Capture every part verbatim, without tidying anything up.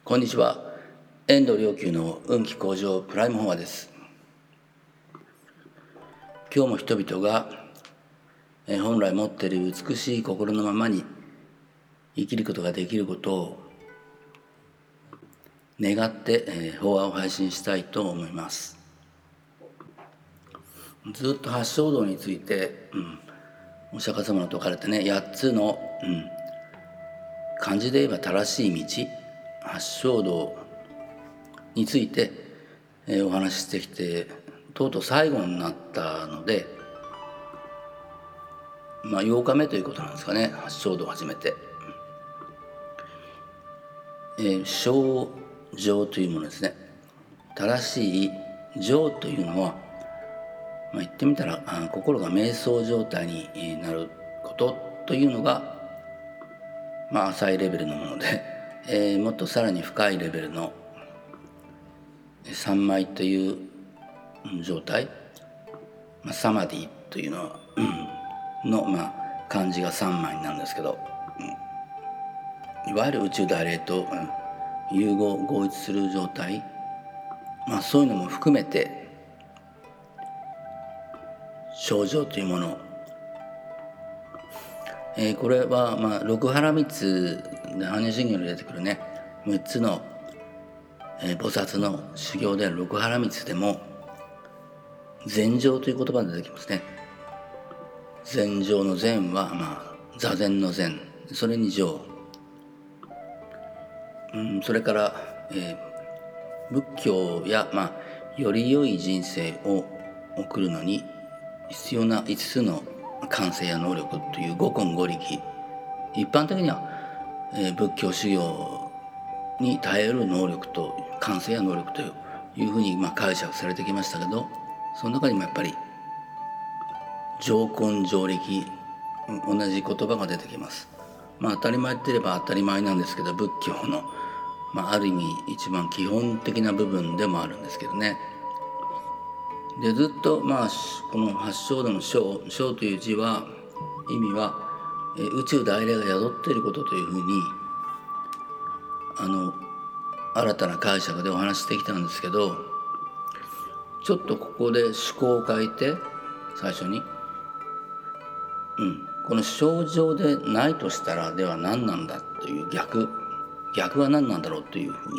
こんにちは。遠藤良久の運気向上プライムフォアです。今日も人々が本来持っている美しい心のままに生きることができることを願って法話を配信したいと思います。ずっと八正道について、うん、お釈迦様の説かれてね、やっつの、うん、漢字で言えば正しい道、八正道について、えー、お話ししてきて、とうとう最後になったので、まあようかめということなんですかね、八正道を始めて。えー、正常というものですね。正しい常というのは、まあ、言ってみたらあ心が瞑想状態になることというのが、まあ、浅いレベルのもので、えー、もっとさらに深いレベルの三昧という状態、まあ、サマディというのは、うん、の、まあ、漢字が三枚なんですけど、うん、いわゆる宇宙大霊と、うん、融合合一する状態、まあ、そういうのも含めて正常というもの、えー、これは、まあ、六波羅蜜で般若心経に出てくるねむっつの、えー、菩薩の修行である六波羅蜜でも禅定という言葉が出てきますね。禅定の禅は、まあ、座禅の禅、それに定、うん、それから、えー、仏教や、まあ、より良い人生を送るのに必要ないつつの感性や能力という五根五力、一般的には、えー、仏教修行に耐える能力と感性や能力というふうに、まあ、解釈されてきましたけど、その中にもやっぱり常根常力、同じ言葉が出てきます。まあ当たり前って言えば当たり前なんですけど、仏教の、まあ、ある意味一番基本的な部分でもあるんですけどね。でずっと、まあ、この八正道の正、正という字は意味は、え宇宙大霊が宿っていることというふうにあの新たな解釈でお話してきたんですけど、ちょっとここで趣向を変えて最初に、うん、この正常でないとしたらでは何なんだという逆逆は何なんだろうというふうに、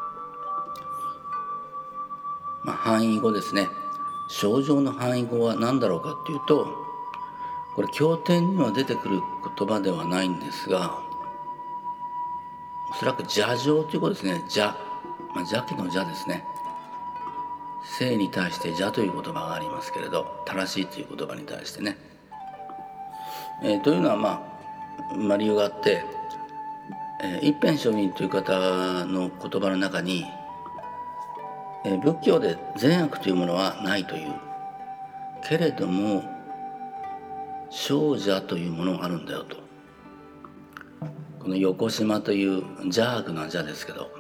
まあ、範囲語ですね。正常の範囲語は何だろうかというと、これ経典には出てくる言葉ではないんですが、おそらく邪常ということですね。邪、まあ、邪気の邪ですね。正に対して邪という言葉がありますけれど、正しいという言葉に対してね、えー、というのは、まあ、まあ理由があって、えー、一辺上人という方の言葉の中に、えー、仏教で善悪というものはないという、けれども正邪というものがあるんだよと。この横島という邪悪な邪ですけど、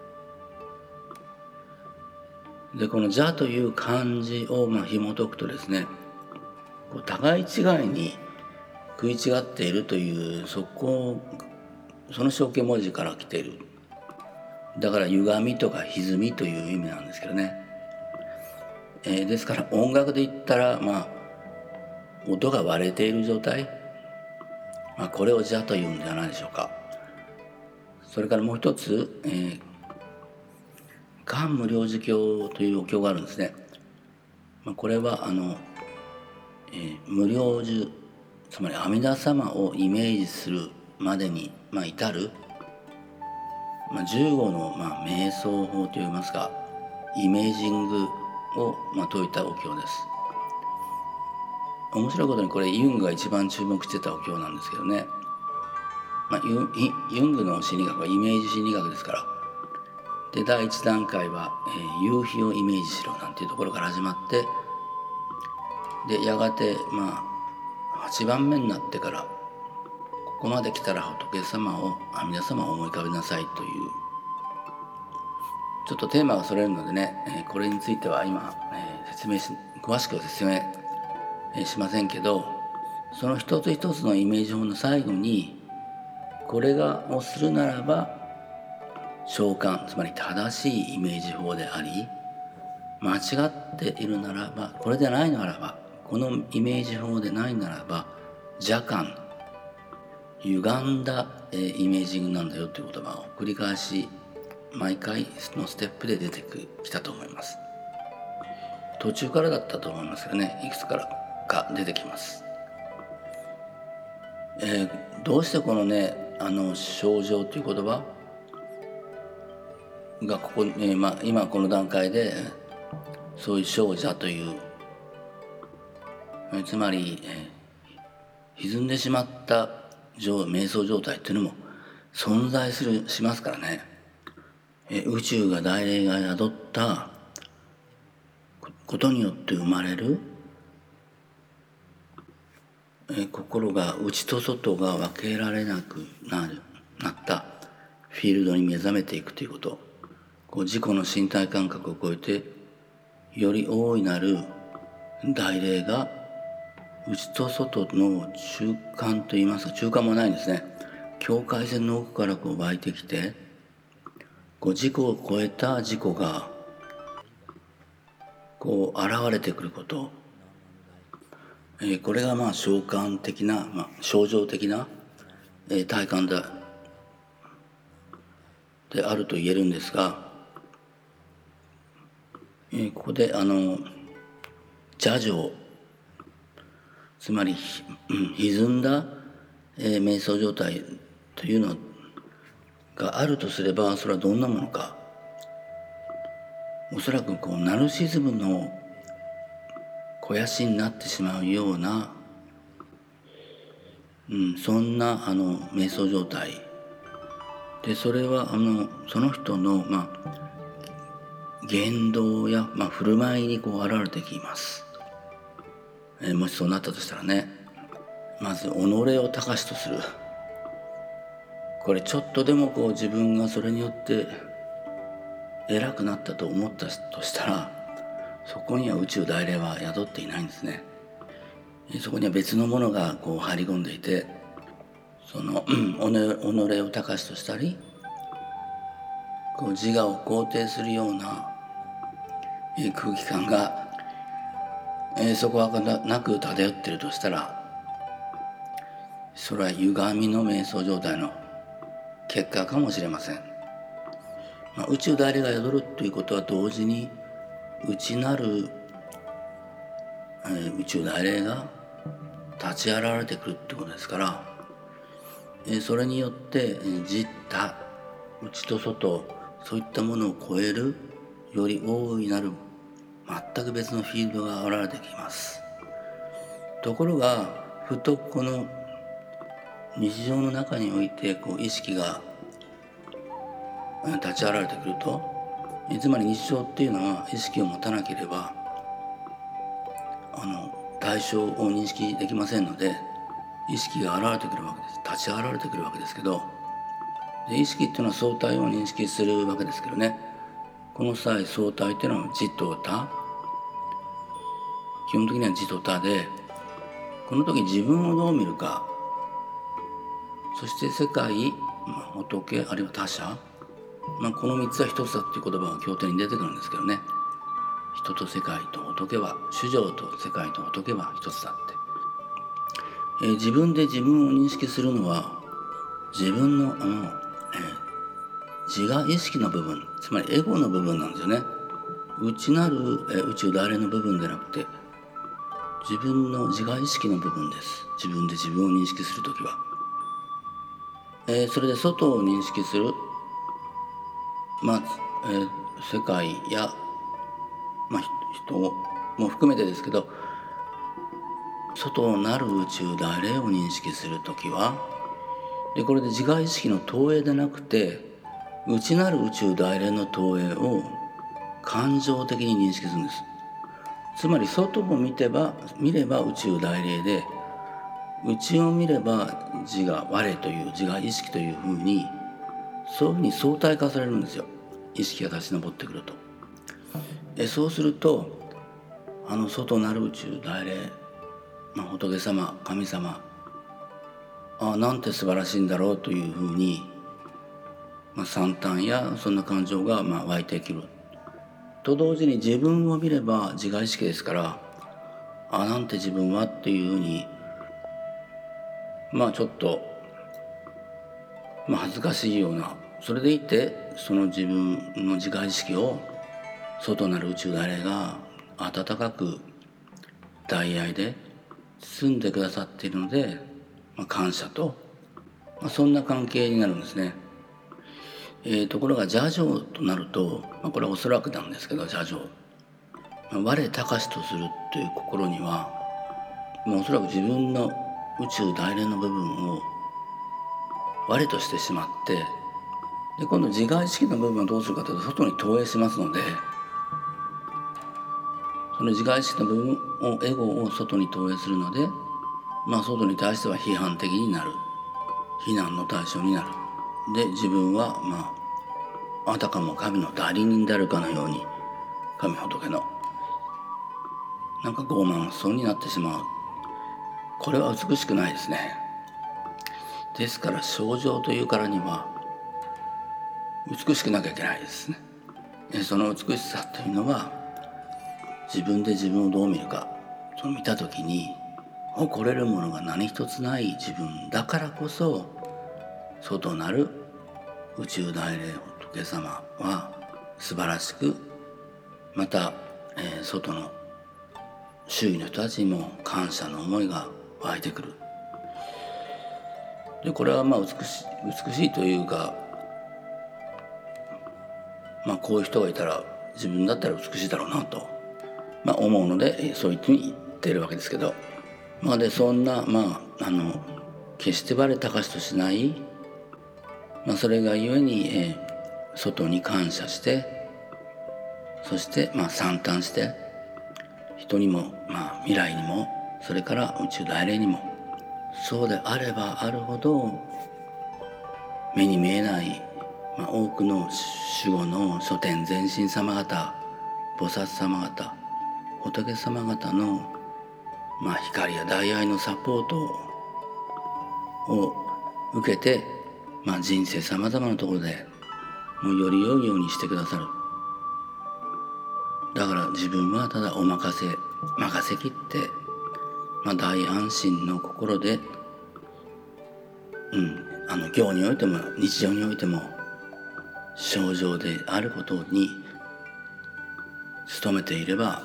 でこの邪という漢字をまあ紐解くとですね、こう互い違いに食い違っているという、そこその象形文字から来ている。だから歪みとか歪みという意味なんですけどね、えー、ですから音楽で言ったら、まあ音が割れている状態、まあ、これを邪というんじゃないでしょうか。それからもう一つ、えー、漢無量寿経というお経があるんですね。まあ、これはあの、えー、無量寿、つまり阿弥陀様をイメージするまでに、まあ、至る、まあ、じゅうごの、まあ、瞑想法といいますか、イメージングを、まあ、説いたお経です。面白いことにこれユングが一番注目してたお経なんですけどね、まあ、ユ, ユングの心理学はイメージ心理学ですから、で第一段階は、えー、夕日をイメージしろなんていうところから始まって、でやがて、まあ、はちばんめになってから、ここまで来たら仏様を阿弥陀様を思い浮かべなさいという、ちょっとテーマがそれるのでね、えー、これについては今、えー、説明し詳しく説明、えー、しませんけど、その一つ一つのイメージ法の最後に、これがをするならば召喚、つまり正しいイメージ法であり、間違っているならば、これでないならば、このイメージ法でないならば邪観、歪んだイメージングなんだよという言葉を繰り返し毎回のステップで出てきたと思います。途中からだったと思いますけどね、いくつからか出てきます。えー、どうしてこのね、あの症状という言葉がここ、えーまあ、今この段階でそういう生者という、つまり、えー、歪んでしまった瞑想状態っていうのも存在するしますからね。えー、宇宙が大霊が宿ったことによって生まれる、えー、心が内と外が分けられなくなるなったフィールドに目覚めていくということ、こう自己の身体感覚を超えてより大いなる大霊が内と外の中間といいますか、中間もないんですね。境界線の奥からこう湧いてきて、こう自己を超えた自己がこう現れてくること、えー、これがまあ召喚的な、まあ、症状的な、えー、体感だであると言えるんですが、えー、ここであの邪情、つまり、うん、歪んだ、えー、瞑想状態というのがあるとすれば、それはどんなものか。おそらくこうナルシズムの肥やしになってしまうような、うん、そんなあの瞑想状態で、それはあのその人の、まあ、言動や、まあ、振る舞いにこう現れてきます。えー、もしそうなったとしたらね、まず己を高しとする。これちょっとでもこう自分がそれによって偉くなったと思ったとしたら、そこには宇宙大霊は宿っていないんですね。そこには別のものがこう入り込んでいて、その己を高しとしたり、こう自我を肯定するような空気感が、えー、そこはなく漂っているとしたら、それは歪みの瞑想状態の結果かもしれません。まあ、宇宙大霊が宿るということは同時に内なる、えー、宇宙大霊が立ち現れてくるってことですから、えー、それによって、えー、自他、内と外、そういったものを超えるより大いなる全く別のフィールドが現れてきます。ところがふとこの日常の中においてこう意識が立ち現れてくると、つまり日常っていうのは意識を持たなければあの対象を認識できませんので、意識が現れてくるわけです。立ち現れてくるわけですけど、で意識っていうのは相対を認識するわけですけどね、この際相対っていうのは自と他、基本的には自と他で、この時自分をどう見るか、そして世界、まあ、仏あるいは他者、まあ、このみっつは一つだっていう言葉が経典に出てくるんですけどね、人と世界と仏は、主情と世界と仏は一つだって、えー、自分で自分を認識するのは自分のあの、えー、自我意識の部分、つまりエゴの部分なんですよね。内なる、えー、宇宙大霊の部分でなくて、自分の自我意識の部分です。自分で自分を認識するときは、えー、それで外を認識する、まあえー、世界や、まあ、人も含めてですけど、外なる宇宙大霊を認識するときは、でこれで自我意識の投影でなくて、内なる宇宙大霊の投影を感情的に認識するんです。つまり外を見てば見れば宇宙大霊で、内を見れば自我我という自我意識というふうに、そういうふうに相対化されるんですよ。意識が立ち上ってくると。えそうすると、あの外なる宇宙大霊、まあ、仏様、神様、あなんて素晴らしいんだろうというふうにまあ、惨憺やそんな感情がまあ湧いてくると同時に、自分を見れば自我意識ですから、あなんて自分はっていうふうにまあちょっと、まあ、恥ずかしいような、それでいてその自分の自我意識を外なる宇宙大霊が温かく大愛で包んでくださっているので、まあ、感謝と、まあ、そんな関係になるんですね。えー、ところが邪情となると、まあ、これはおそらくなんですけど、邪情、まあ、我高しとするという心には、まあ、おそらく自分の宇宙大霊の部分を我としてしまって、で今度自我意識の部分はどうするかというと、外に投影しますので、その自我意識の部分をエゴを外に投影するので、まあ外に対しては批判的になる、非難の対象になる。で自分はまああたかも神の代理人であるかのように、神仏のなんか傲慢そうになってしまう。これは美しくないですね。ですから清浄というからには美しくなきゃいけないですね。その美しさというのは、自分で自分をどう見るか、その見たときに誇れるものが何一つない自分だからこそ、外なる宇宙大霊仏様は素晴らしく、また、えー、外の周囲の人たちにも感謝の思いが湧いてくる。でこれはまあ美しい美しいというか、まあこういう人がいたら自分だったら美しいだろうなと、まあ、思うので、そういうふうに言っているわけですけど、まあでそんなまああの決して我高しとしない、まあ、それがゆえに、えー、外に感謝して、そしてまあ惨憺して人にも、まあ、未来にも、それから宇宙大霊にも、そうであればあるほど目に見えない、まあ、多くの守護の諸天前神様方、菩薩様方、仏様方の、まあ、光や大愛のサポートを受けて、まあ、人生さまざまなところでもうより良いようにしてくださる。だから自分はただお任せ任せきって、まあ、大安心の心で、うん、あの行においても日常においても清浄であることに努めていれば、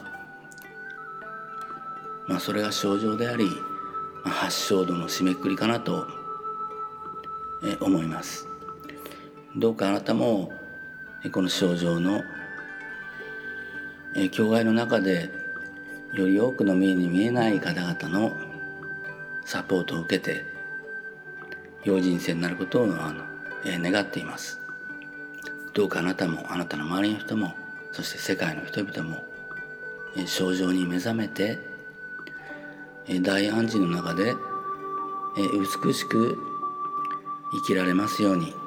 まあ、それが清浄であり、まあ、八正道の締めくくりかなとえ思います。どうかあなたもこの清浄のえ教会の中でより多くの目に見えない方々のサポートを受けて良い人生になることをあの、え願っています。どうかあなたもあなたの周りの人も、そして世界の人々もえ清浄に目覚めて、え大安心の中でえ美しく生きられますように。